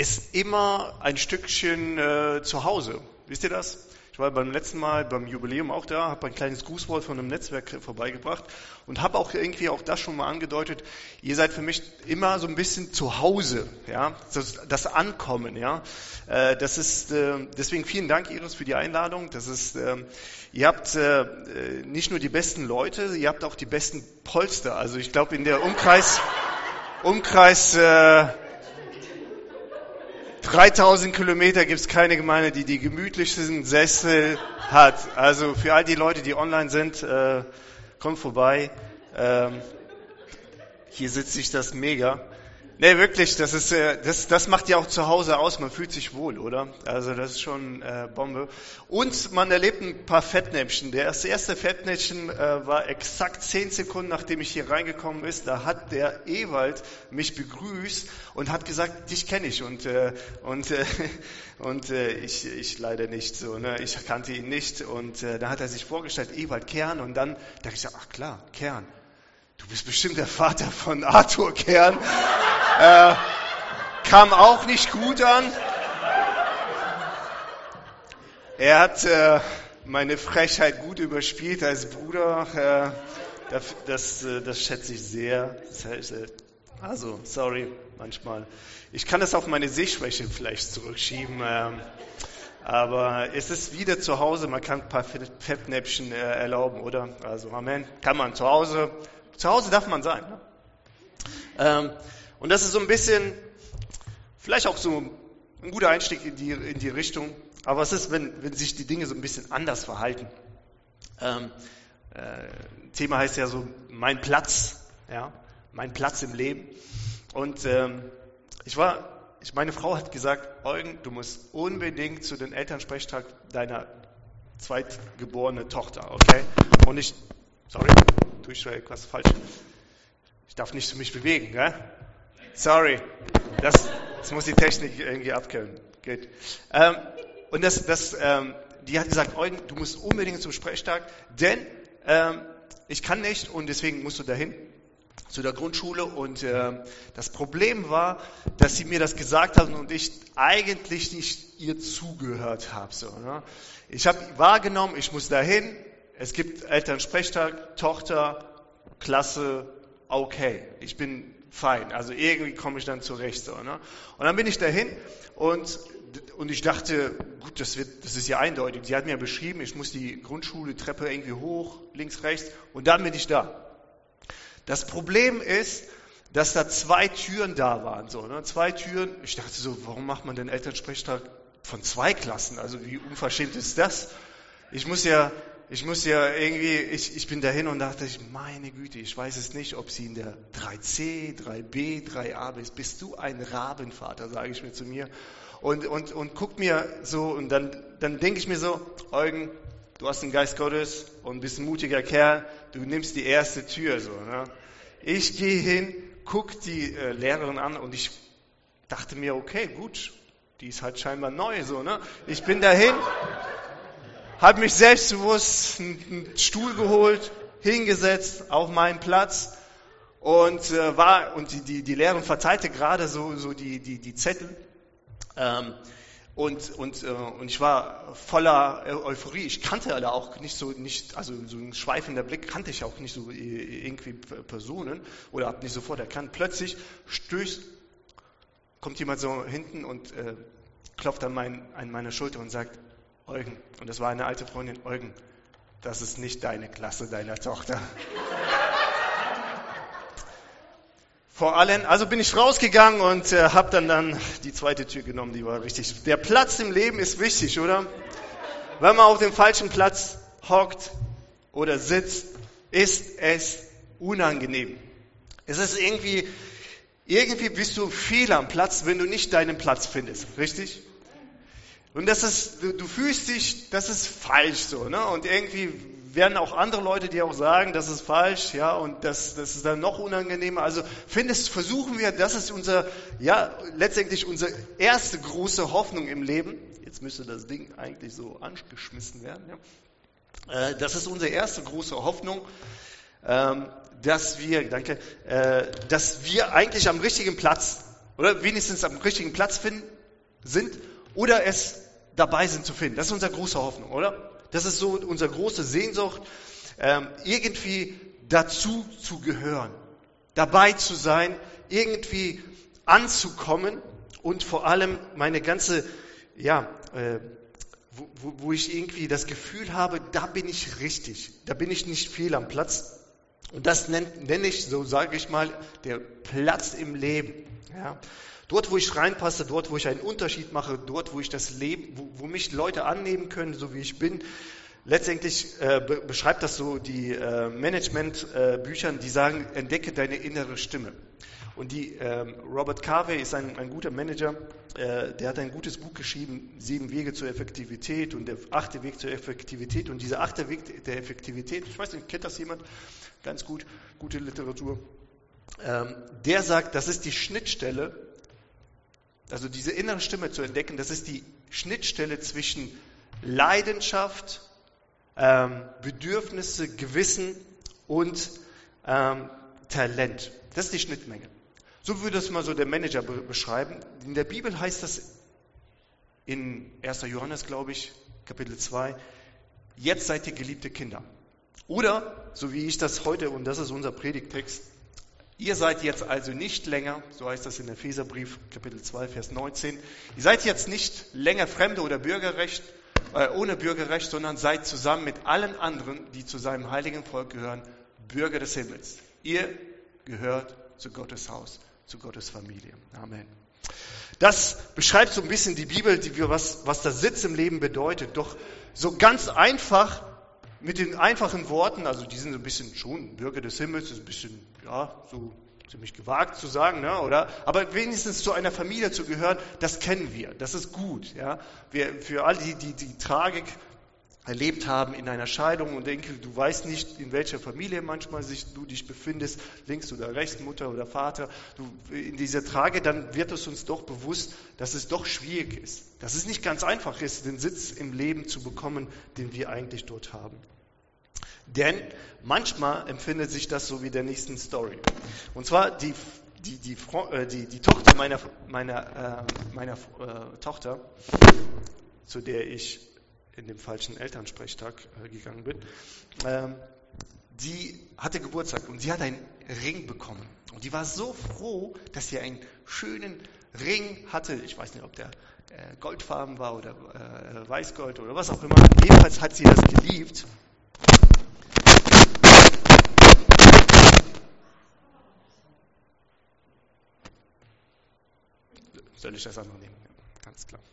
ist immer ein Stückchen zu Hause. Wisst ihr das? Ich war beim letzten Mal beim Jubiläum auch da, habe ein kleines Grußwort von einem Netzwerk vorbeigebracht und habe auch irgendwie auch das schon mal angedeutet. Ihr seid für mich immer so ein bisschen zu Hause, ja, das Ankommen, ja. Das ist deswegen vielen Dank, Iris, für die Einladung. Das ist, ihr habt nicht nur die besten Leute, ihr habt auch die besten Polster. Also ich glaube in der Umkreis 3000 Kilometer gibt es keine Gemeinde, die die gemütlichsten Sessel hat. Also für all die Leute, die online sind, kommt vorbei. Hier sitzt sich das mega. Nee, wirklich, das macht ja auch zu Hause aus. Man fühlt sich wohl, oder? Also das ist schon Bombe. Und man erlebt ein paar Fettnäpfchen. Das erste Fettnäpfchen war exakt 10 Sekunden, nachdem ich hier reingekommen bin. Da hat der Ewald mich begrüßt und hat gesagt, dich kenne ich. Und ich leider nicht so. Ne? Ich kannte ihn nicht. Und da hat er sich vorgestellt, Ewald Kern. Und dann dachte ich, ach klar, Kern. Du bist bestimmt der Vater von Arthur Kern. Kam auch nicht gut an. Er hat meine Frechheit gut überspielt als Bruder. Das schätze ich sehr. Also, sorry, manchmal. Ich kann das auf meine Sehschwäche vielleicht zurückschieben. Aber es ist wieder zu Hause. Man kann ein paar Fettnäpfchen erlauben, oder? Also, Amen. Kann man zu Hause. Zu Hause darf man sein. Ne? Und das ist so ein bisschen, vielleicht auch so ein guter Einstieg in die Richtung. Aber was ist, wenn sich die Dinge so ein bisschen anders verhalten? Thema heißt ja so, mein Platz, ja, mein Platz im Leben. Und meine Frau hat gesagt, Eugen, du musst unbedingt zu den Elternsprechtag deiner zweitgeborenen Tochter, okay? Und tue ich schon etwas falsch? Ich darf nicht mich bewegen, gell? Sorry. Das muss die Technik irgendwie abkönnen. Gut. Und die hat gesagt, Eugen, du musst unbedingt zum Sprechtag, denn ich kann nicht und deswegen musst du dahin zu der Grundschule. Und das Problem war, dass sie mir das gesagt haben und ich eigentlich nicht ihr zugehört habe. So, ne? Ich habe wahrgenommen, ich muss dahin. Es gibt Elternsprechtag, Tochter, Klasse, okay, ich bin fein. Also irgendwie komme ich dann zurecht. So, ne? Und dann bin ich dahin und ich dachte, gut, das ist ja eindeutig. Sie hat mir beschrieben, ich muss die Grundschule, Treppe irgendwie hoch, links, rechts und dann bin ich da. Das Problem ist, dass da 2 Türen da waren. So, ne? 2 Türen. Ich dachte so, warum macht man den Elternsprechtag von 2 Klassen? Also wie unverschämt ist das? Ich muss ja irgendwie, ich bin dahin und dachte, meine Güte, ich weiß es nicht, ob sie in der 3C, 3B, 3A ist. Bist du ein Rabenvater, sage ich mir zu mir. Und guck mir so, und dann denke ich mir so, Eugen, du hast den Geist Gottes und bist ein mutiger Kerl, du nimmst die erste Tür. So, ne? Ich gehe hin, guck die Lehrerin an und ich dachte mir, okay, gut, die ist halt scheinbar neu. So, ne? Ich bin dahin. Habe mich selbstbewusst einen Stuhl geholt, hingesetzt auf meinen Platz und die Lehrerin verteilte gerade so die Zettel und ich war voller Euphorie. Ich kannte da auch also so ein schweifender Blick kannte ich auch nicht so irgendwie Personen oder habe nicht sofort erkannt. Plötzlich kommt jemand so hinten und klopft an meine Schulter und sagt, Eugen, und das war eine alte Freundin, Eugen, das ist nicht deine Klasse, deiner Tochter. Vor allem, also bin ich rausgegangen und habe dann die zweite Tür genommen, die war richtig. Der Platz im Leben ist wichtig, oder? Wenn man auf dem falschen Platz hockt oder sitzt, ist es unangenehm. Es ist irgendwie bist du fehl am Platz, wenn du nicht deinen Platz findest, richtig? Und du fühlst dich, das ist falsch so, ne? Und irgendwie werden auch andere Leute dir auch sagen, das ist falsch, ja, und das ist dann noch unangenehmer. Also versuchen wir, das ist letztendlich unsere erste große Hoffnung im Leben. Jetzt müsste das Ding eigentlich so angeschmissen werden, ja. Das ist unsere erste große Hoffnung, dass wir eigentlich am richtigen Platz Oder wenigstens am richtigen Platz sind oder es dabei sind zu finden. Das ist unsere große Hoffnung, oder? Das ist so unsere große Sehnsucht, irgendwie dazu zu gehören, dabei zu sein, irgendwie anzukommen und vor allem meine ganze, wo ich irgendwie das Gefühl habe, da bin ich richtig, da bin ich nicht fehl am Platz. Und das nenne ich, so sage ich mal, der Platz im Leben. Ja? Dort, wo ich reinpasse, dort, wo ich einen Unterschied mache, dort, wo ich das Leben, wo mich Leute annehmen können, so wie ich bin. Letztendlich beschreibt das so die Management-Büchern, die sagen, entdecke deine innere Stimme. Und Robert Carvey ist ein guter Manager, der hat ein gutes Buch geschrieben, 7 Wege zur Effektivität und der 8. Weg zur Effektivität. Und dieser 8. Weg der Effektivität, ich weiß nicht, kennt das jemand? Ganz gut, gute Literatur. Der sagt, das ist die Schnittstelle, also diese innere Stimme zu entdecken, das ist die Schnittstelle zwischen Leidenschaft, Bedürfnisse, Gewissen und Talent. Das ist die Schnittmenge. So würde es mal so der Manager beschreiben. In der Bibel heißt das in 1. Johannes, glaube ich, Kapitel 2, jetzt seid ihr geliebte Kinder. Oder, so wie ich das heute, und das ist unser Predigttext, ihr seid jetzt also nicht länger, so heißt das in Epheserbrief, Kapitel 2, Vers 19, ihr seid jetzt nicht länger Fremde oder ohne Bürgerrecht, sondern seid zusammen mit allen anderen, die zu seinem heiligen Volk gehören, Bürger des Himmels. Ihr gehört zu Gottes Haus, zu Gottes Familie. Amen. Das beschreibt so ein bisschen die Bibel, was der Sitz im Leben bedeutet. Doch so ganz einfach, mit den einfachen Worten, also die sind so ein bisschen schon Bürger des Himmels, ist ein bisschen, so ziemlich gewagt zu sagen, ne, oder? Aber wenigstens zu einer Familie zu gehören, das kennen wir, das ist gut, ja. Für all die Tragik erlebt haben in einer Scheidung und denke, du weißt nicht, in welcher Familie manchmal du dich befindest, links oder rechts, Mutter oder Vater, in dieser Tragik, dann wird es uns doch bewusst, dass es doch schwierig ist, dass es nicht ganz einfach ist, den Sitz im Leben zu bekommen, den wir eigentlich dort haben. Denn manchmal empfindet sich das so wie der nächsten Story. Und zwar die Tochter meiner Tochter, zu der ich in dem falschen Elternsprechtag gegangen bin, die hatte Geburtstag und sie hat einen Ring bekommen. Und die war so froh, dass sie einen schönen Ring hatte. Ich weiß nicht, ob der goldfarben war oder weißgold oder was auch immer. Jedenfalls hat sie das geliebt. Soll ich das andere nehmen? Ja, ganz klar.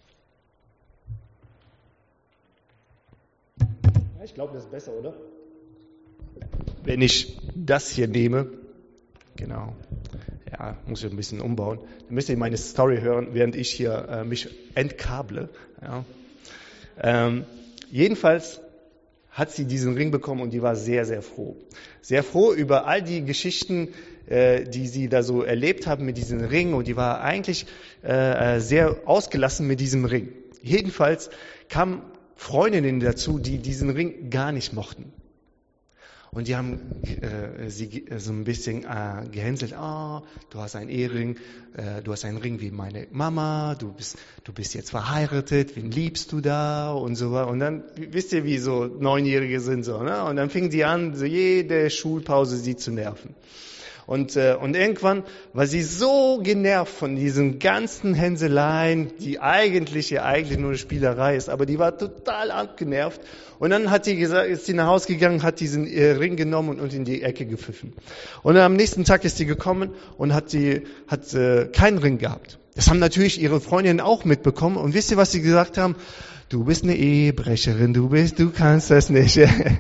Ich glaube, das ist besser, oder? Wenn ich das hier nehme, genau, muss ich ein bisschen umbauen, dann müsst ihr meine Story hören, während ich hier mich entkable. Ja. Jedenfalls hat sie diesen Ring bekommen und die war sehr, sehr froh. Sehr froh über all die Geschichten, die sie da so erlebt haben mit diesem Ring und die war eigentlich sehr ausgelassen mit diesem Ring. Jedenfalls kamen Freundinnen dazu, die diesen Ring gar nicht mochten. Und die haben sie so ein bisschen gehänselt. Du hast einen Ehering, du hast einen Ring wie meine Mama, du bist jetzt verheiratet, wen liebst du da und so weiter. Und dann, wisst ihr, wie so 9-Jährige sind so, ne? Und dann fingen die an, so jede Schulpause sie zu nerven. Und irgendwann war sie so genervt von diesen ganzen Hänseleien, die eigentlich nur eine Spielerei ist, aber die war total abgenervt. Und dann ist sie nach Hause gegangen, hat diesen Ring genommen und in die Ecke gepfiffen. Und dann am nächsten Tag ist sie gekommen und hat keinen Ring gehabt. Das haben natürlich ihre Freundinnen auch mitbekommen. Und wisst ihr, was sie gesagt haben? Du bist eine Ehebrecherin, du kannst das nicht.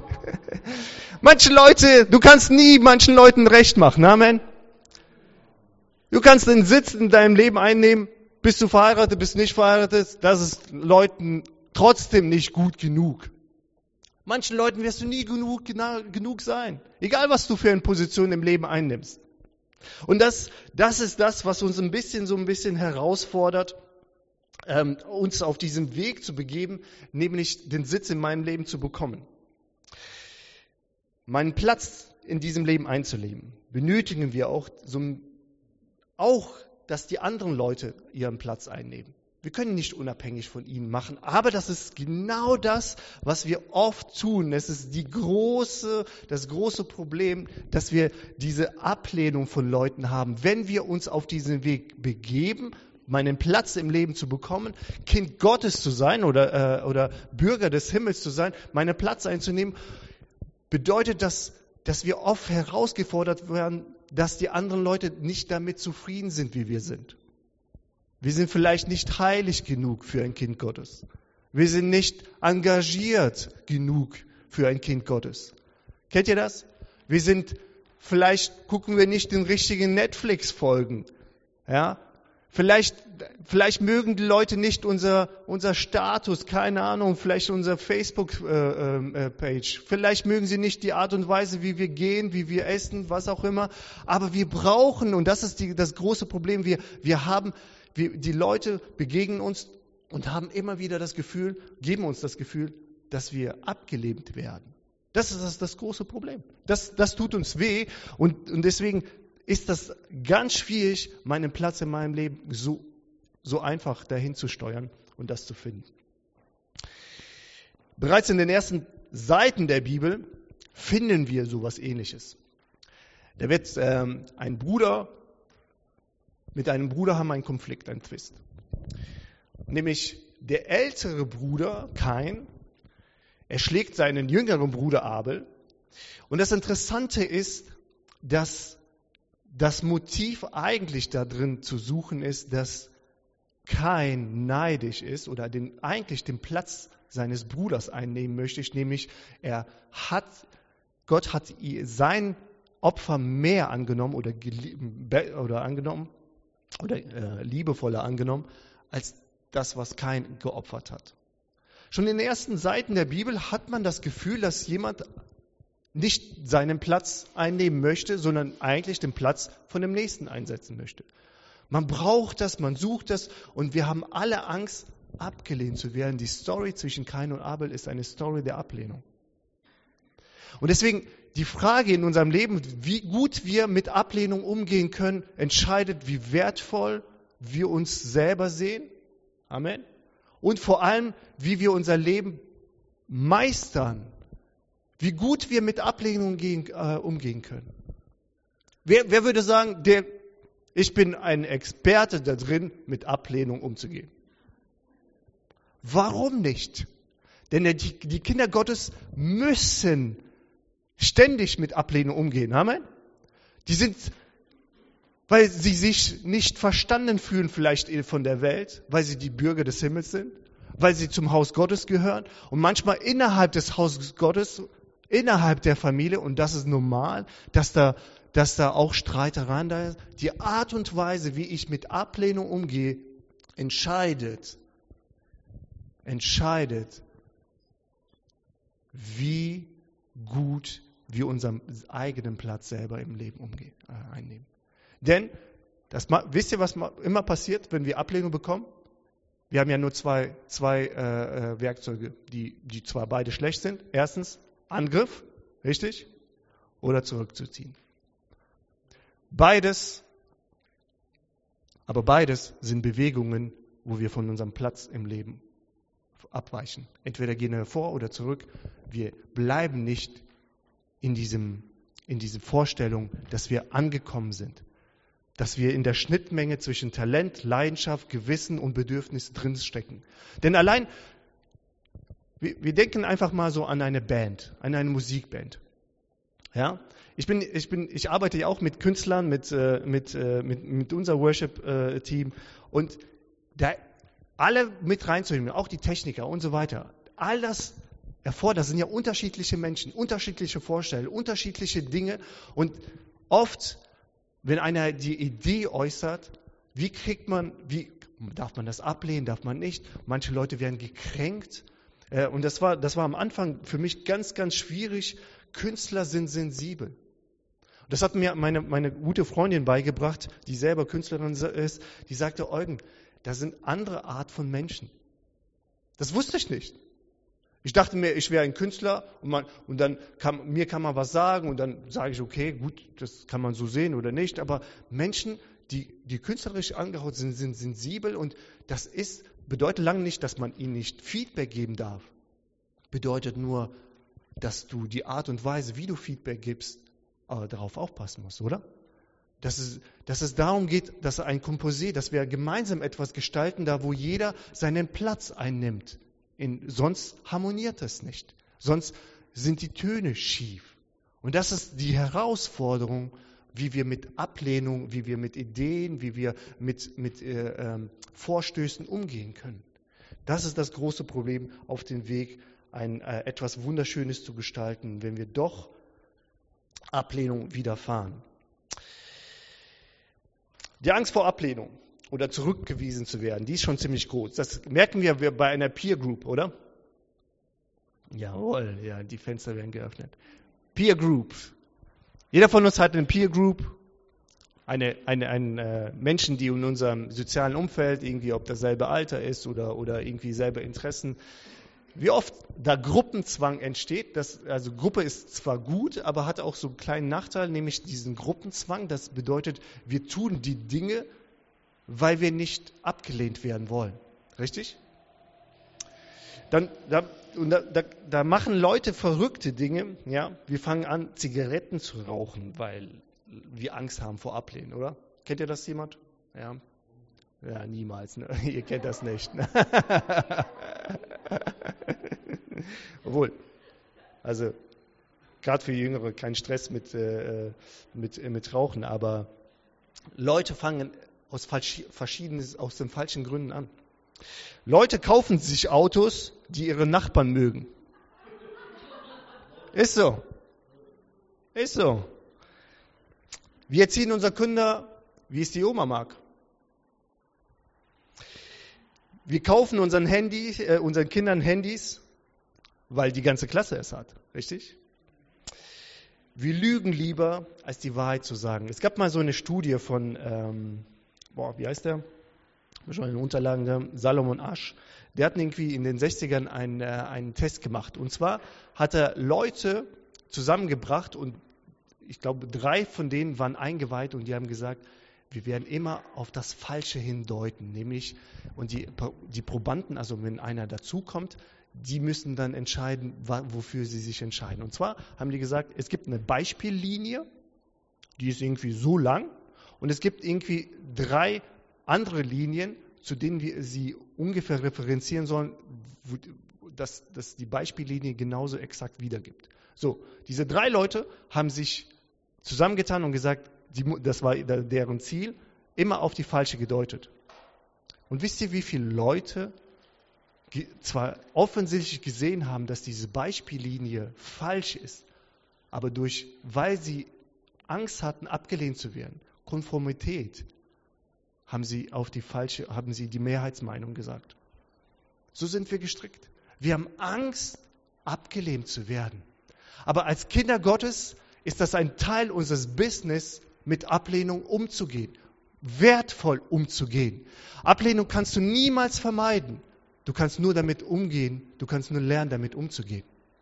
Du kannst nie manchen Leuten recht machen, Amen. Du kannst den Sitz in deinem Leben einnehmen, bist du verheiratet, bist nicht verheiratet, das ist Leuten trotzdem nicht gut genug. Manchen Leuten wirst du nie genug sein, egal was du für eine Position im Leben einnimmst. Und das ist das, was uns ein bisschen herausfordert, uns auf diesem Weg zu begeben, nämlich den Sitz in meinem Leben zu bekommen. Meinen Platz in diesem Leben einzuleben, benötigen wir auch dass die anderen Leute ihren Platz einnehmen. Wir können nicht unabhängig von ihnen machen, aber das ist genau das, was wir oft tun. Es ist das große Problem, dass wir diese Ablehnung von Leuten haben. Wenn wir uns auf diesen Weg begeben, meinen Platz im Leben zu bekommen, Kind Gottes zu sein oder Bürger des Himmels zu sein, meinen Platz einzunehmen, bedeutet das, dass wir oft herausgefordert werden, dass die anderen Leute nicht damit zufrieden sind, wie wir sind. Wir sind vielleicht nicht heilig genug für ein Kind Gottes. Wir sind nicht engagiert genug für ein Kind Gottes. Kennt ihr das? Vielleicht gucken wir nicht den richtigen Netflix-Folgen. Ja? Vielleicht mögen die Leute nicht unser Status, keine Ahnung, vielleicht unser Facebook-Page. Vielleicht mögen sie nicht die Art und Weise, wie wir gehen, wie wir essen, was auch immer. Aber wir brauchen, und das ist das große Problem, die Leute begegnen uns und haben immer wieder geben uns das Gefühl, dass wir abgelehnt werden. Das ist das große Problem. Das tut uns weh und deswegen ist das ganz schwierig, meinen Platz in meinem Leben so einfach dahin zu steuern und das zu finden. Bereits in den ersten Seiten der Bibel finden wir sowas Ähnliches. Da wird mit einem Bruder haben einen Konflikt, einen Twist. Nämlich der ältere Bruder, Kain, er schlägt seinen jüngeren Bruder Abel. Und das Interessante ist, dass das Motiv eigentlich da drin zu suchen ist, dass Kain neidisch ist oder eigentlich den Platz seines Bruders einnehmen möchte. Nämlich Gott hat sein Opfer mehr angenommen oder liebevoller angenommen, als das, was Kain geopfert hat. Schon in den ersten Seiten der Bibel hat man das Gefühl, dass jemand nicht seinen Platz einnehmen möchte, sondern eigentlich den Platz von dem Nächsten einsetzen möchte. Man braucht das, man sucht das und wir haben alle Angst, abgelehnt zu werden. Die Story zwischen Kain und Abel ist eine Story der Ablehnung. Und deswegen die Frage in unserem Leben, wie gut wir mit Ablehnung umgehen können, entscheidet, wie wertvoll wir uns selber sehen. Amen. Und vor allem, wie wir unser Leben meistern. Wie gut wir mit Ablehnung umgehen können. Wer würde sagen, ich bin ein Experte da drin, mit Ablehnung umzugehen? Warum nicht? Denn die Kinder Gottes müssen ständig mit Ablehnung umgehen. Amen? Weil sie sich nicht verstanden fühlen vielleicht von der Welt, weil sie die Bürger des Himmels sind, weil sie zum Haus Gottes gehören und manchmal innerhalb des Hauses Gottes, innerhalb der Familie, und das ist normal, dass da auch Streitereien da ist. Die Art und Weise, wie ich mit Ablehnung umgehe, entscheidet, wie gut wir unseren eigenen Platz selber im Leben einnehmen. Denn, wisst ihr, was immer passiert, wenn wir Ablehnung bekommen? Wir haben ja nur zwei Werkzeuge, die zwar beide schlecht sind. Erstens, Angriff, richtig? Oder zurückzuziehen. Beides sind Bewegungen, wo wir von unserem Platz im Leben abweichen. Entweder gehen wir vor oder zurück. Wir bleiben nicht in diese Vorstellung, dass wir angekommen sind. Dass wir in der Schnittmenge zwischen Talent, Leidenschaft, Gewissen und Bedürfnis drinstecken. Denn allein, wir denken einfach mal so an eine Band, an eine Musikband. Ja? Ich arbeite ja auch mit Künstlern, mit unserem Worship-Team und da alle mit reinzunehmen, auch die Techniker und so weiter. All das erfordert, das sind ja unterschiedliche Menschen, unterschiedliche Vorstellungen, unterschiedliche Dinge und oft, wenn einer die Idee äußert, darf man das ablehnen, darf man nicht? Manche Leute werden gekränkt. Und das war am Anfang für mich ganz, ganz schwierig. Künstler sind sensibel. Das hat mir meine gute Freundin beigebracht, die selber Künstlerin ist. Die sagte, Eugen, da sind andere Art von Menschen. Das wusste ich nicht. Ich dachte mir, ich wäre ein Künstler und dann mir kann man was sagen und dann sage ich, okay, gut, das kann man so sehen oder nicht. Aber Menschen, die künstlerisch angehaucht sind sensibel und das bedeutet lange nicht, dass man ihnen nicht Feedback geben darf. Bedeutet nur, dass du die Art und Weise, wie du Feedback gibst, darauf aufpassen musst, oder? Dass es darum geht, dass dass wir gemeinsam etwas gestalten, da wo jeder seinen Platz einnimmt. Sonst harmoniert es nicht. Sonst sind die Töne schief. Und das ist die Herausforderung, wie wir mit Ablehnung, wie wir mit Ideen, wie wir mit Vorstößen umgehen können. Das ist das große Problem auf dem Weg, etwas Wunderschönes zu gestalten, wenn wir doch Ablehnung widerfahren. Die Angst vor Ablehnung oder zurückgewiesen zu werden, die ist schon ziemlich groß. Das merken wir bei einer Peer Group, oder? Jawohl, ja, die Fenster werden geöffnet. Peer Group. Jeder von uns hat eine Peer Group, Menschen, die in unserem sozialen Umfeld, irgendwie ob dasselbe Alter ist oder irgendwie selbe Interessen. Wie oft da Gruppenzwang entsteht, also Gruppe ist zwar gut, aber hat auch so einen kleinen Nachteil, nämlich diesen Gruppenzwang. Das bedeutet, wir tun die Dinge, weil wir nicht abgelehnt werden wollen. Richtig? Da machen Leute verrückte Dinge. Ja? Wir fangen an, Zigaretten zu rauchen, weil wir Angst haben vor Ablehnung, oder? Kennt ihr das jemand? Ja, ja, niemals. Ne? Ihr kennt das nicht. Ne? Obwohl, also gerade für Jüngere kein Stress mit Rauchen, aber Leute fangen aus den falschen Gründen an. Leute kaufen sich Autos, die ihre Nachbarn mögen. Ist so. Ist so. Wir erziehen unsere Kinder, wie es die Oma mag. Wir kaufen unseren Kindern Handys, weil die ganze Klasse es hat. Richtig? Wir lügen lieber, als die Wahrheit zu sagen. Es gab mal so eine Studie von, wie heißt der? Schon in den Unterlagen, der Salomon Asch. Der hat irgendwie in den 60ern einen Test gemacht. Und zwar hat er Leute zusammengebracht und ich glaube 3 von denen waren eingeweiht und die haben gesagt, wir werden immer auf das Falsche hindeuten. Nämlich, und die Probanden, also wenn einer dazukommt, die müssen dann entscheiden, wofür sie sich entscheiden. Und zwar haben die gesagt, es gibt eine Beispiellinie, die ist irgendwie so lang und es gibt irgendwie 3 andere Linien, zu denen wir sie ungefähr referenzieren sollen, dass die Beispiellinie genauso exakt wiedergibt. So, diese 3 Leute haben sich zusammengetan und gesagt, das war deren Ziel, immer auf die falsche gedeutet. Und wisst ihr, wie viele Leute zwar offensichtlich gesehen haben, dass diese Beispiellinie falsch ist, aber weil sie Angst hatten, abgelehnt zu werden, Konformität, haben sie die Mehrheitsmeinung gesagt. So sind wir gestrickt. Wir haben Angst, abgelehnt zu werden. Aber als Kinder Gottes ist das ein Teil unseres Business, mit Ablehnung umzugehen, wertvoll umzugehen. Ablehnung kannst du niemals vermeiden. Du kannst nur damit umgehen, du kannst nur lernen, damit umzugehen.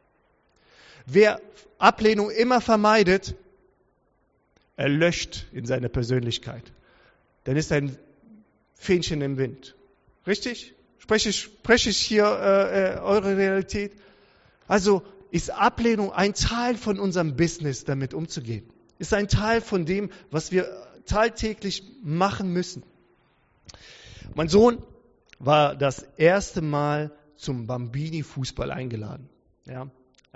Wer Ablehnung immer vermeidet, erlöscht in seiner Persönlichkeit. Dann ist ein Fähnchen im Wind. Richtig? Spreche ich hier eure Realität? Also ist Ablehnung ein Teil von unserem Business, damit umzugehen. Ist ein Teil von dem, was wir tagtäglich machen müssen. Mein Sohn war das erste Mal zum Bambini-Fußball eingeladen. Ja,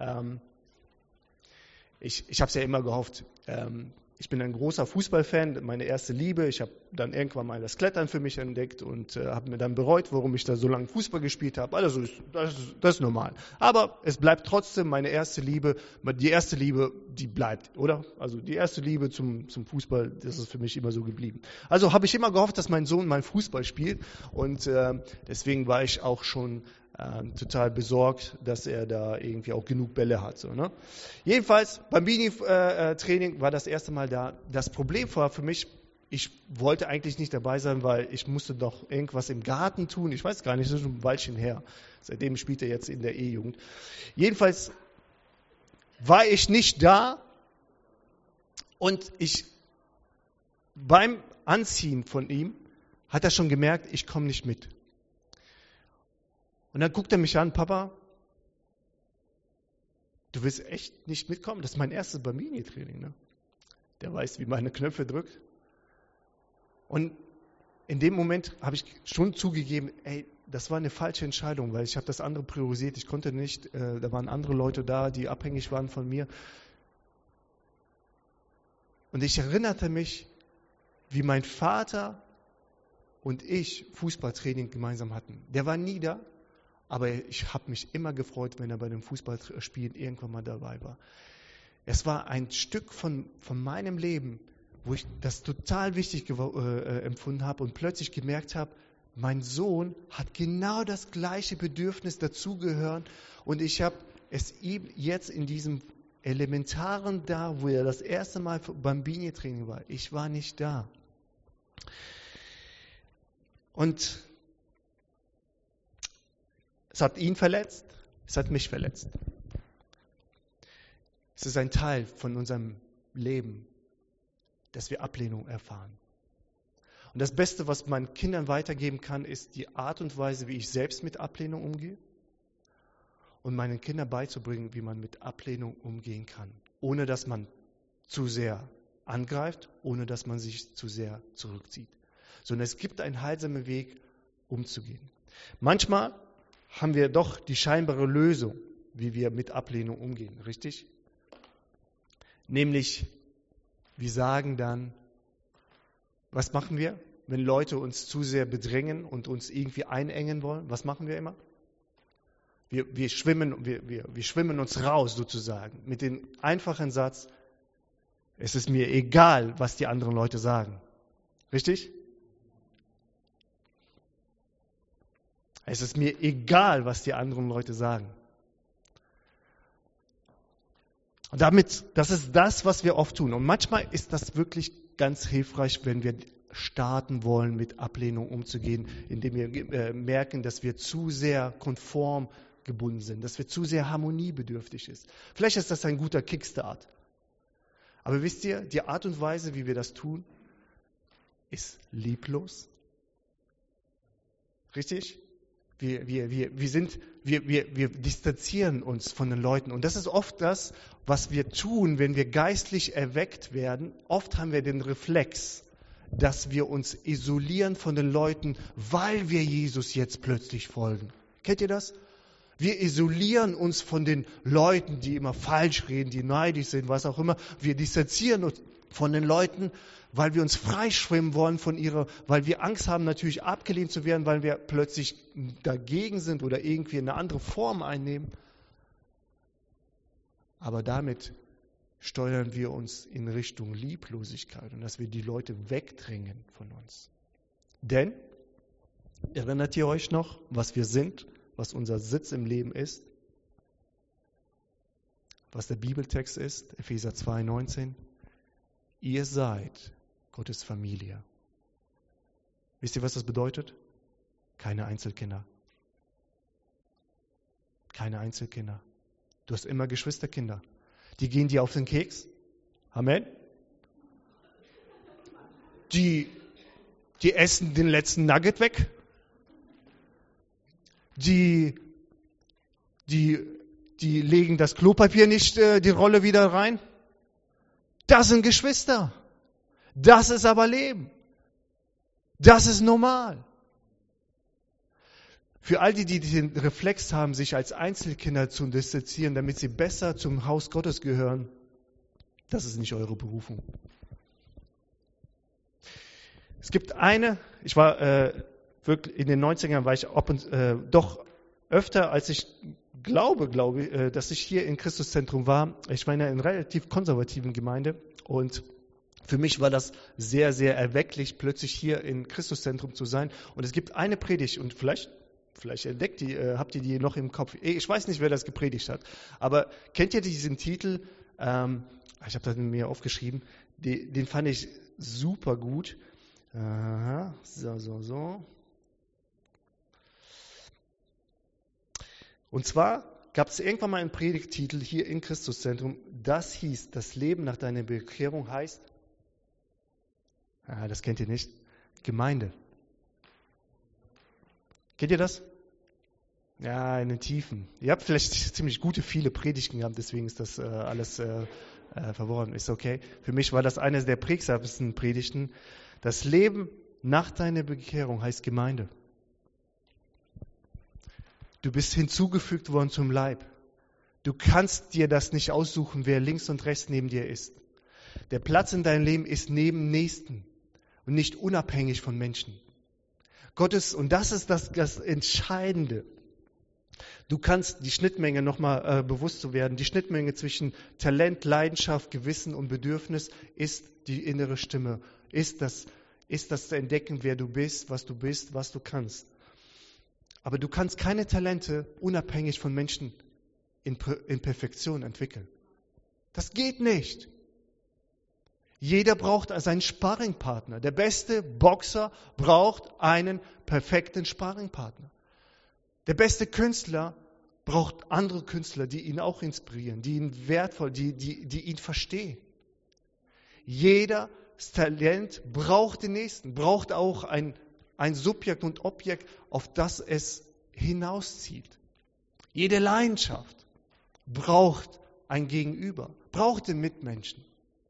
ich habe es ja immer gehofft. Ich bin ein großer Fußballfan, meine erste Liebe. Ich habe dann irgendwann mal das Klettern für mich entdeckt und habe mir dann bereut, warum ich da so lange Fußball gespielt habe. Also das ist normal. Aber es bleibt trotzdem meine erste Liebe. Die erste Liebe, die bleibt, oder? Also die erste Liebe zum Fußball, das ist für mich immer so geblieben. Also habe ich immer gehofft, dass mein Sohn mal Fußball spielt und deswegen war ich auch schon total besorgt, dass er da irgendwie auch genug Bälle hat. So, ne? Jedenfalls, beim Bini-Training war das erste Mal da. Das Problem war für mich, ich wollte eigentlich nicht dabei sein, weil ich musste doch irgendwas im Garten tun. Ich weiß gar nicht, das ist schon ein Weilchen her. Seitdem spielt er jetzt in der E-Jugend. Jedenfalls war ich nicht da und beim Anziehen von ihm, hat er schon gemerkt, ich komme nicht mit. Und dann guckt er mich an, Papa, du willst echt nicht mitkommen? Das ist mein erstes Bambini-Training. Ne? Der weiß, wie man Knöpfe drückt. Und in dem Moment habe ich schon zugegeben, das war eine falsche Entscheidung, weil ich habe das andere priorisiert. Ich konnte nicht, da waren andere Leute da, die abhängig waren von mir. Und ich erinnerte mich, wie mein Vater und ich Fußballtraining gemeinsam hatten. Der war nie da, aber ich habe mich immer gefreut, wenn er bei den Fußballspielen irgendwann mal dabei war. Es war ein Stück von meinem Leben, wo ich das total wichtig empfunden habe und plötzlich gemerkt habe, mein Sohn hat genau das gleiche Bedürfnis dazugehören und ich habe es ihm jetzt in diesem Elementaren da, wo er das erste Mal Bambini-Training war. Ich war nicht da. Und es hat ihn verletzt, es hat mich verletzt. Es ist ein Teil von unserem Leben, dass wir Ablehnung erfahren. Und das Beste, was man Kindern weitergeben kann, ist die Art und Weise, wie ich selbst mit Ablehnung umgehe und meinen Kindern beizubringen, wie man mit Ablehnung umgehen kann, ohne dass man zu sehr angreift, ohne dass man sich zu sehr zurückzieht. Sondern es gibt einen heilsamen Weg, umzugehen. Manchmal haben wir doch die scheinbare Lösung, wie wir mit Ablehnung umgehen, richtig? Nämlich, wir sagen dann, was machen wir, wenn Leute uns zu sehr bedrängen und uns irgendwie einengen wollen? Was machen wir immer? Wir schwimmen uns raus sozusagen mit dem einfachen Satz, es ist mir egal, was die anderen Leute sagen. Richtig? Es ist mir egal, was die anderen Leute sagen. Und das ist das, was wir oft tun. Und manchmal ist das wirklich ganz hilfreich, wenn wir starten wollen, mit Ablehnung umzugehen, indem wir merken, dass wir zu sehr konform gebunden sind, dass wir zu sehr harmoniebedürftig sind. Vielleicht ist das ein guter Kickstart. Aber wisst ihr, die Art und Weise, wie wir das tun, ist lieblos. Richtig? Wir distanzieren uns von den Leuten. Und das ist oft das, was wir tun, wenn wir geistlich erweckt werden. Oft haben wir den Reflex, dass wir uns isolieren von den Leuten, weil wir Jesus jetzt plötzlich folgen. Kennt ihr das? Wir isolieren uns von den Leuten, die immer falsch reden, die neidisch sind, was auch immer. Wir distanzieren uns von den Leuten, weil wir uns freischwimmen wollen weil wir Angst haben, natürlich abgelehnt zu werden, weil wir plötzlich dagegen sind oder irgendwie eine andere Form einnehmen. Aber damit steuern wir uns in Richtung Lieblosigkeit und dass wir die Leute wegdrängen von uns. Denn, erinnert ihr euch noch, was wir sind, was unser Sitz im Leben ist? Was der Bibeltext ist, Epheser 2,19? Ihr seid Gottes Familie. Wisst ihr, was das bedeutet? Keine Einzelkinder. Keine Einzelkinder. Du hast immer Geschwisterkinder. Die gehen dir auf den Keks. Amen. Die essen den letzten Nugget weg. Die legen das Klopapier nicht die Rolle wieder rein. Das sind Geschwister. Das ist aber Leben. Das ist normal. Für all die den Reflex haben, sich als Einzelkinder zu distanzieren, damit sie besser zum Haus Gottes gehören, das ist nicht eure Berufung. Es gibt ich war wirklich in den 90ern, war ich doch öfter, als ich glaube, dass ich hier im Christuszentrum war. Ich war in einer relativ konservativen Gemeinde und für mich war das sehr, sehr erwecklich, plötzlich hier im Christuszentrum zu sein. Und es gibt eine Predigt und vielleicht habt ihr die noch im Kopf. Ich weiß nicht, wer das gepredigt hat, aber kennt ihr diesen Titel? Ich habe das mir aufgeschrieben. Den fand ich super gut. So. Und zwar gab es irgendwann mal einen Predigttitel hier im Christuszentrum. Das hieß, das Leben nach deiner Bekehrung heißt Das kennt ihr nicht. Gemeinde. Kennt ihr das? Ja, in den Tiefen. Ihr habt vielleicht ziemlich viele Predigten gehabt, deswegen ist das alles verworren. Ist okay. Für mich war das eines der prägsamsten Predigten. Das Leben nach deiner Bekehrung heißt Gemeinde. Du bist hinzugefügt worden zum Leib. Du kannst dir das nicht aussuchen, wer links und rechts neben dir ist. Der Platz in deinem Leben ist neben Nächsten und nicht unabhängig von Menschen. Gottes, und das ist das Entscheidende. Du kannst die Schnittmenge nochmal bewusst zu werden. Die Schnittmenge zwischen Talent, Leidenschaft, Gewissen und Bedürfnis ist die innere Stimme. Ist das zu entdecken, wer du bist, was du kannst. Aber du kannst keine Talente unabhängig von Menschen in Perfektion entwickeln. Das geht nicht. Jeder braucht seinen Sparringpartner. Der beste Boxer braucht einen perfekten Sparringpartner. Der beste Künstler braucht andere Künstler, die ihn auch inspirieren, die ihn wertvoll, die ihn verstehen. Jeder Talent braucht den Nächsten, braucht auch ein Subjekt und Objekt, auf das es hinauszieht. Jede Leidenschaft braucht ein Gegenüber, braucht den Mitmenschen.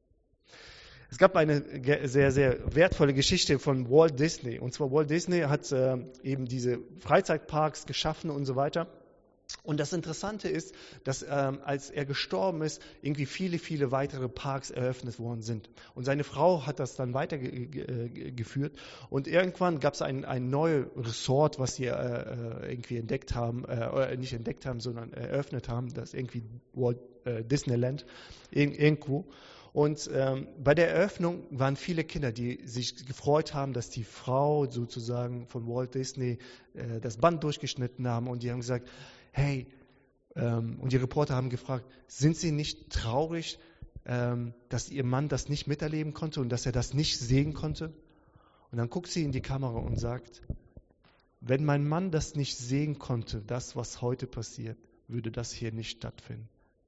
Es gab eine sehr, sehr wertvolle Geschichte von Walt Disney. Und zwar Walt Disney hat eben diese Freizeitparks geschaffen und so weiter. Und das Interessante ist, dass als er gestorben ist, irgendwie viele weitere Parks eröffnet worden sind. Und seine Frau hat das dann weitergeführt. Und irgendwann gab es ein neues Resort, was sie irgendwie entdeckt haben, oder nicht entdeckt haben, sondern eröffnet haben, das irgendwie Walt Disneyland irgendwo. Und bei der Eröffnung waren viele Kinder, die sich gefreut haben, dass die Frau sozusagen von Walt Disney das Band durchgeschnitten haben. Und die haben gesagt, hey, und die Reporter haben gefragt, sind Sie nicht traurig, dass Ihr Mann das nicht miterleben konnte und dass er das nicht sehen konnte? Und dann guckt sie in die Kamera und sagt, wenn mein Mann das nicht sehen konnte, das, was heute passiert, würde das hier nicht stattfinden.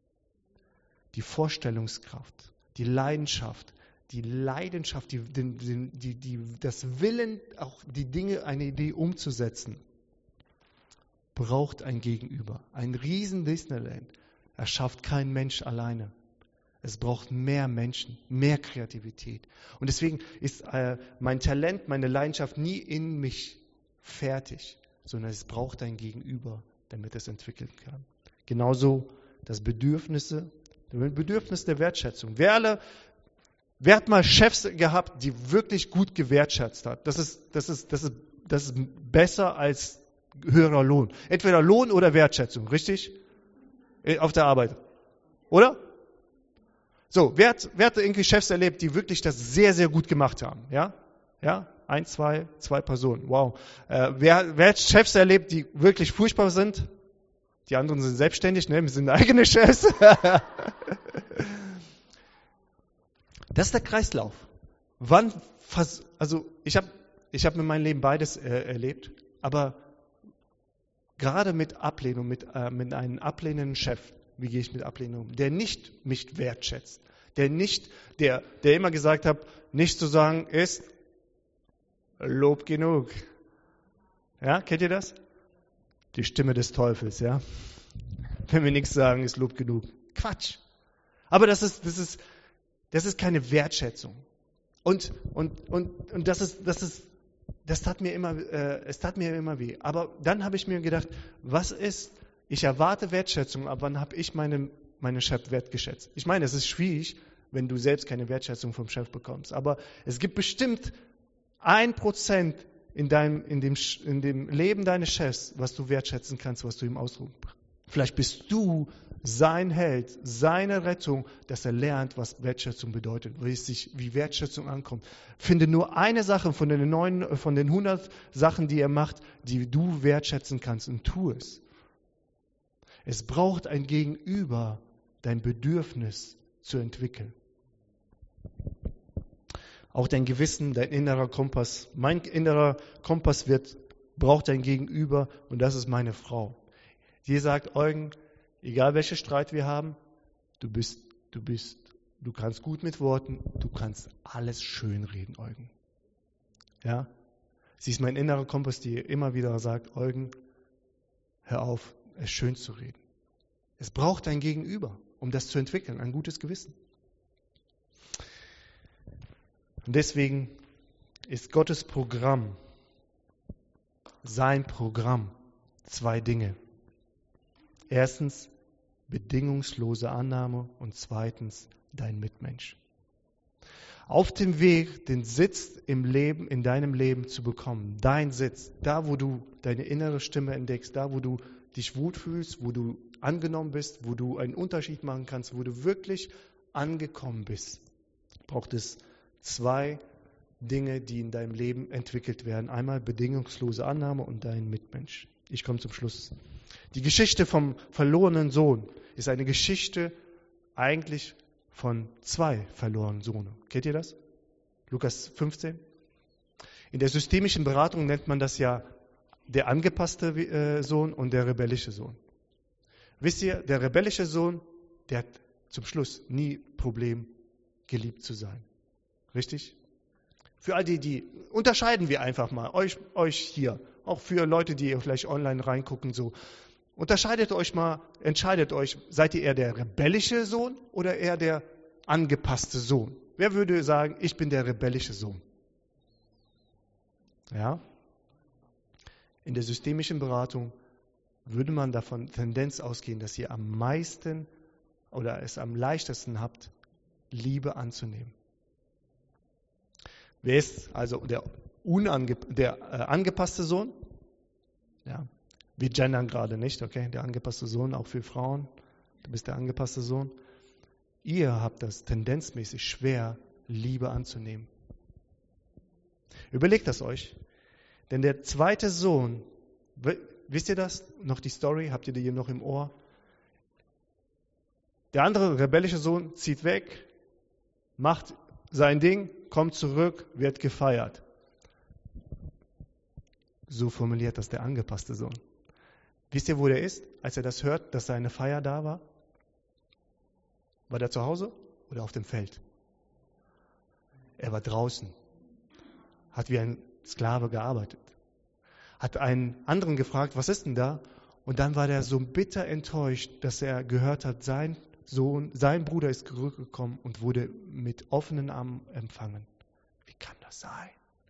Die Vorstellungskraft, die Leidenschaft, das Willen, auch die Dinge, eine Idee umzusetzen, braucht ein Gegenüber. Ein riesen Disneyland erschafft kein Mensch alleine. Es braucht mehr Menschen, mehr Kreativität. Und deswegen ist mein Talent, meine Leidenschaft nie in mich fertig, sondern es braucht ein Gegenüber, damit es entwickeln kann. Genauso das Bedürfnis der Wertschätzung. Wer hat mal Chefs gehabt, die wirklich gut gewertschätzt hat? Das ist besser als höherer Lohn. Entweder Lohn oder Wertschätzung, richtig? Auf der Arbeit. Oder? So, wer hat irgendwie Chefs erlebt, die wirklich das sehr, sehr gut gemacht haben? Ja? Ja? Zwei Personen. Wow. Wer hat Chefs erlebt, die wirklich furchtbar sind? Die anderen sind selbstständig, ne? Wir sind eigene Chefs. Das ist der Kreislauf. Ich habe in meinem Leben beides erlebt, aber gerade mit Ablehnung, mit einem ablehnenden Chef, wie gehe ich mit Ablehnung um? Der nicht mich wertschätzt, der immer gesagt hat, nicht zu sagen ist Lob genug. Ja, kennt ihr das? Die Stimme des Teufels, ja. Wenn wir nichts sagen, ist Lob genug. Quatsch. Aber das ist keine Wertschätzung. Und das tat mir immer weh. Aber dann habe ich mir gedacht, ich erwarte Wertschätzung, aber wann habe ich meinen Chef wertgeschätzt? Ich meine, es ist schwierig, wenn du selbst keine Wertschätzung vom Chef bekommst. Aber es gibt bestimmt 1% in dem Leben deines Chefs, was du wertschätzen kannst, was du ihm ausdrückst. Vielleicht bist du sein Held, seine Rettung, dass er lernt, was Wertschätzung bedeutet, wie Wertschätzung ankommt. Finde nur eine Sache von den 100 Sachen, die er macht, die du wertschätzen kannst, und tu es. Es braucht ein Gegenüber, dein Bedürfnis zu entwickeln. Auch dein Gewissen, dein innerer Kompass. Mein innerer Kompass braucht ein Gegenüber, und das ist meine Frau. Die sagt, Eugen, egal welchen Streit wir haben, du kannst gut mit Worten, du kannst alles schönreden, Eugen. Ja? Sie ist mein innerer Kompass, die immer wieder sagt, Eugen, hör auf, es schön zu reden. Es braucht ein Gegenüber, um das zu entwickeln, ein gutes Gewissen. Und deswegen ist Gottes Programm, sein Programm, 2 Dinge. Erstens, bedingungslose Annahme und zweitens, dein Mitmensch. Auf dem Weg, den Sitz im Leben, in deinem Leben zu bekommen, dein Sitz, da wo du deine innere Stimme entdeckst, da wo du dich gut fühlst, wo du angenommen bist, wo du einen Unterschied machen kannst, wo du wirklich angekommen bist, braucht es 2 Dinge, die in deinem Leben entwickelt werden. Einmal bedingungslose Annahme und dein Mitmensch. Ich komme zum Schluss. Die Geschichte vom verlorenen Sohn ist eine Geschichte eigentlich von 2 verlorenen Söhnen. Kennt ihr das? Lukas 15. In der systemischen Beratung nennt man das ja der angepasste Sohn und der rebellische Sohn. Wisst ihr, der rebellische Sohn, der hat zum Schluss nie Problem, geliebt zu sein. Richtig? Für all die unterscheiden wir einfach mal, euch hier, auch für Leute, die vielleicht online reingucken, so. Unterscheidet euch mal, entscheidet euch, seid ihr eher der rebellische Sohn oder eher der angepasste Sohn? Wer würde sagen, ich bin der rebellische Sohn? Ja? In der systemischen Beratung würde man davon Tendenz ausgehen, dass ihr am meisten oder es am leichtesten habt, Liebe anzunehmen. Wer ist also der angepasste Sohn? Ja. Wir gendern gerade nicht, okay? Der angepasste Sohn, auch für Frauen. Du bist der angepasste Sohn. Ihr habt das tendenzmäßig schwer, Liebe anzunehmen. Überlegt das euch. Denn der zweite Sohn, wisst ihr das? Noch die Story? Habt ihr die hier noch im Ohr? Der andere rebellische Sohn zieht weg, macht sein Ding, kommt zurück, wird gefeiert. So formuliert das der angepasste Sohn. Wisst ihr, wo der ist, als er das hört, dass seine Feier da war? War der zu Hause oder auf dem Feld? Er war draußen, hat wie ein Sklave gearbeitet, hat einen anderen gefragt, was ist denn da? Und dann war der so bitter enttäuscht, dass er gehört hat, sein Bruder ist zurückgekommen und wurde mit offenen Armen empfangen. Wie kann das sein?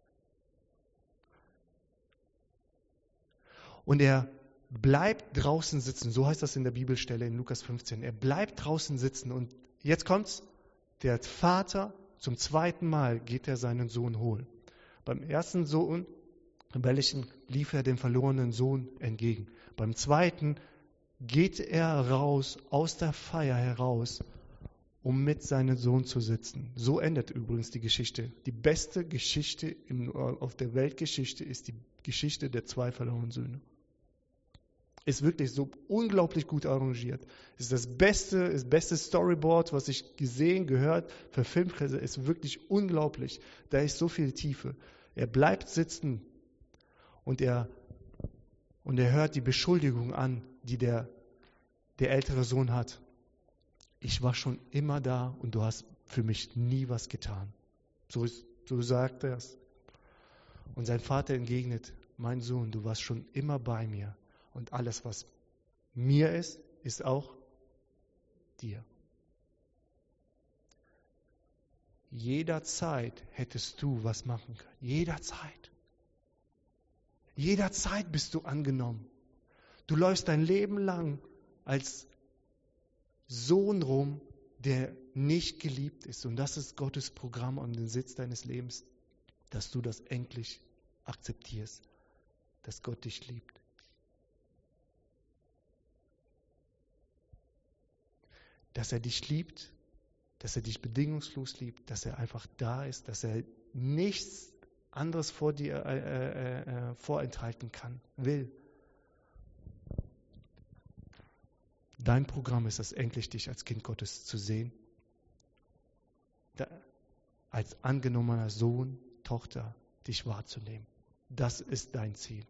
Und er bleibt draußen sitzen, so heißt das in der Bibelstelle in Lukas 15. Er bleibt draußen sitzen und jetzt kommt's, der Vater zum 2. Mal geht er seinen Sohn holen. Beim ersten Sohn, rebellischen, lief er dem verlorenen Sohn entgegen. Beim zweiten geht er raus, aus der Feier heraus, um mit seinem Sohn zu sitzen. So endet übrigens die Geschichte. Die beste Geschichte auf der Weltgeschichte ist die Geschichte der 2 verlorenen Söhne. Ist wirklich so unglaublich gut arrangiert. Ist das beste Storyboard, was ich gesehen, gehört, verfilmt habe. Ist wirklich unglaublich. Da ist so viel Tiefe. Er bleibt sitzen und er hört die Beschuldigung an, die der ältere Sohn hat. Ich war schon immer da und du hast für mich nie was getan. So sagt er es. Und sein Vater entgegnet, mein Sohn, du warst schon immer bei mir. Und alles, was mir ist, ist auch dir. Jederzeit hättest du was machen können. Jederzeit. Jederzeit bist du angenommen. Du läufst dein Leben lang als Sohn rum, der nicht geliebt ist. Und das ist Gottes Programm und den Sitz deines Lebens, dass du das endlich akzeptierst, dass Gott dich liebt. Dass er dich liebt, dass er dich bedingungslos liebt, dass er einfach da ist, dass er nichts anderes vor dir vorenthalten will. Dein Programm ist es, endlich dich als Kind Gottes zu sehen, als angenommener Sohn, Tochter, dich wahrzunehmen. Das ist dein Ziel.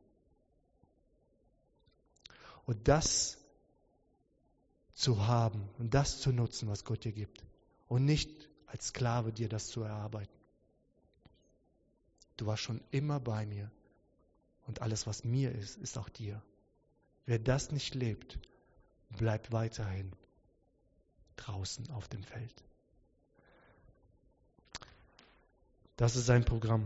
Und das zu haben und das zu nutzen, was Gott dir gibt. Und nicht als Sklave dir das zu erarbeiten. du warst schon immer bei mir. Und alles, was mir ist, ist auch dir. Wer das nicht lebt, bleibt weiterhin draußen auf dem Feld. Das ist sein Programm.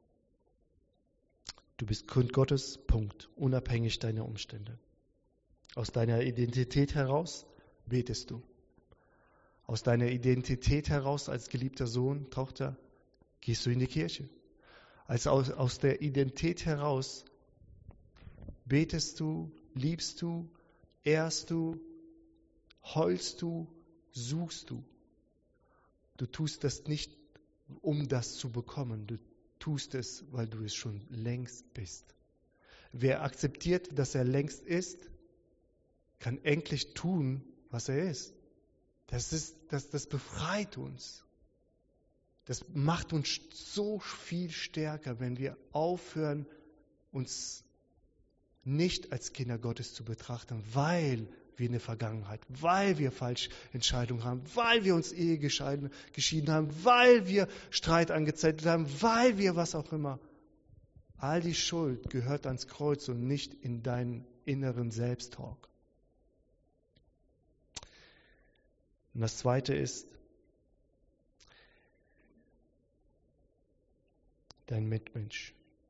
Du bist Kind Gottes, Punkt. Unabhängig deiner Umstände. Aus deiner Identität heraus betest du. Aus deiner Identität heraus als geliebter Sohn, Tochter, gehst du in die Kirche. Aus der Identität heraus betest du, liebst du, ehrst du, heulst du, suchst du. Du tust das nicht, um das zu bekommen. Du tust es, weil du es schon längst bist. Wer akzeptiert, dass er längst ist, kann endlich tun, was er ist. Das befreit uns. Das macht uns so viel stärker, wenn wir aufhören, uns nicht als Kinder Gottes zu betrachten, weil wir eine Vergangenheit, weil wir falsche Entscheidungen haben, weil wir uns geschieden haben, weil wir Streit angezettelt haben, weil wir was auch immer. All die Schuld gehört ans Kreuz und nicht in deinen inneren Selbsttalk. Und das Zweite ist, dein Mitmensch.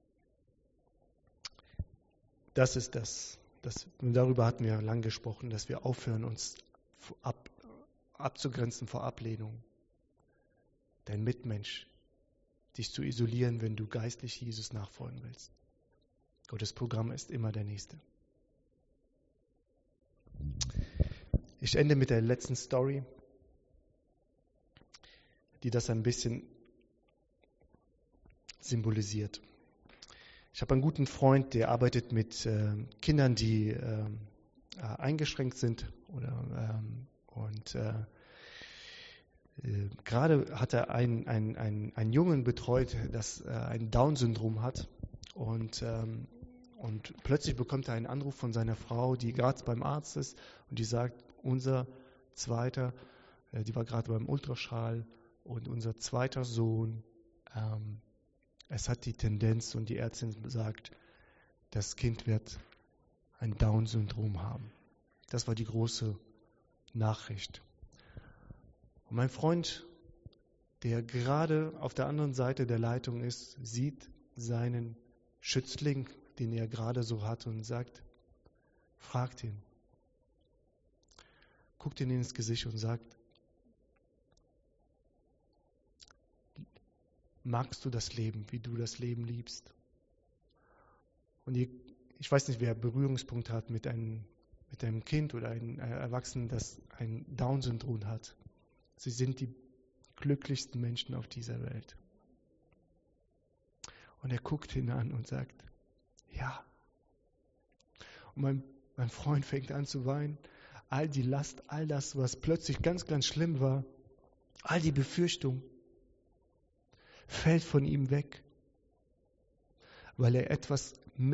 Das ist das. Und darüber hatten wir lang gesprochen, dass wir aufhören, uns abzugrenzen vor Ablehnung. Dein Mitmensch, dich zu isolieren, wenn du geistlich Jesus nachfolgen willst. Gottes Programm ist immer der Nächste. Ich ende mit der letzten Story, die das ein bisschen symbolisiert. Ich habe einen guten Freund, der arbeitet mit Kindern, die eingeschränkt sind. Gerade hat er einen Jungen betreut, das ein Down-Syndrom hat. Und plötzlich bekommt er einen Anruf von seiner Frau, die gerade beim Arzt ist. Und die sagt, unser zweiter, die war gerade beim Ultraschall, und unser zweiter Sohn, es hat die Tendenz, und die Ärztin sagt, das Kind wird ein Down-Syndrom haben. Das war die große Nachricht. Und mein Freund, der gerade auf der anderen Seite der Leitung ist, sieht seinen Schützling, den er gerade so hat, und sagt, fragt ihn, guckt ihn ins Gesicht und sagt, magst du das Leben, wie du das Leben liebst? Und ich weiß nicht, wer Berührungspunkt hat mit einem Kind oder einem Erwachsenen, das ein Down-Syndrom hat. Sie sind die glücklichsten Menschen auf dieser Welt. Und er guckt ihn an und sagt, ja. Und mein Freund fängt an zu weinen. All die Last, all das, was plötzlich ganz, ganz schlimm war, all die Befürchtung, fällt von ihm weg, weil er etwas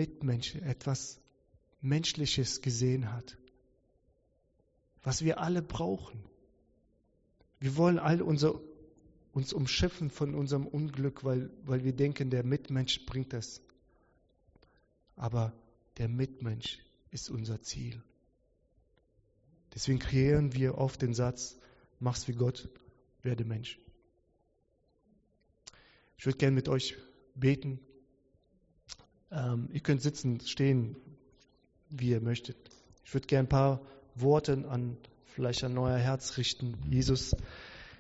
Menschliches gesehen hat, was wir alle brauchen. Wir wollen all uns umschiffen von unserem Unglück, weil wir denken, der Mitmensch bringt das. Aber der Mitmensch ist unser Ziel. Deswegen kreieren wir oft den Satz, mach's wie Gott, werde Mensch. Ich würde gerne mit euch beten. Ihr könnt sitzen, stehen, wie ihr möchtet. Ich würde gerne ein paar Worte vielleicht an euer Herz richten. Jesus,